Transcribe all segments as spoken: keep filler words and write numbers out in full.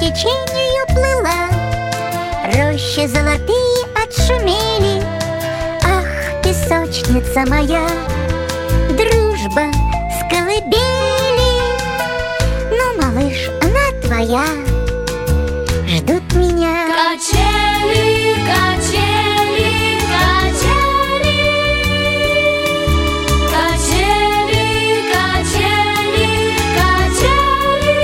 течению плыла, рощи золотые отшумели. Ах, песочница моя, дружба с колыбели. Ну, малыш, она твоя, ждут меня. Качели, качели, качели, качели, качели, качели.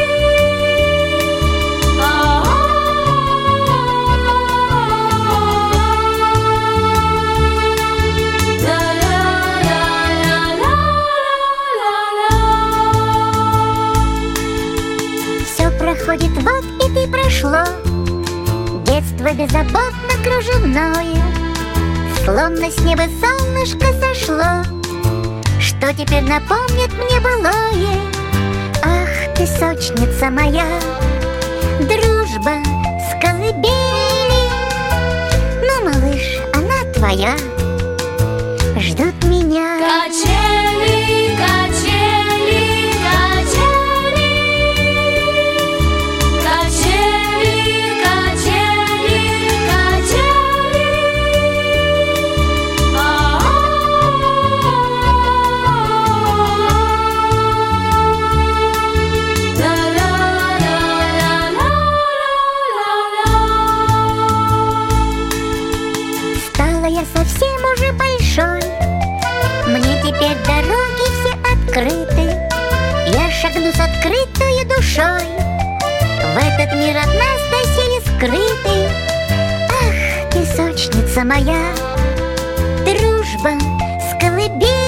Все проходит, вот и ты прошло, детство беззаботно кружевное, словно с неба солнышко сошло. Что теперь напомнит мне былое? Ах, песочница моя, дружба с колыбели. Ну, малыш, она твоя, ждут меня. Качели, качели, качели, качели, качели, качели. Стала я совсем уже большой, мне теперь дороги все открыты. Я шагну с открытой душой в этот мир от нас доселе скрытый. Ах, песочница моя, дружба с колыбели.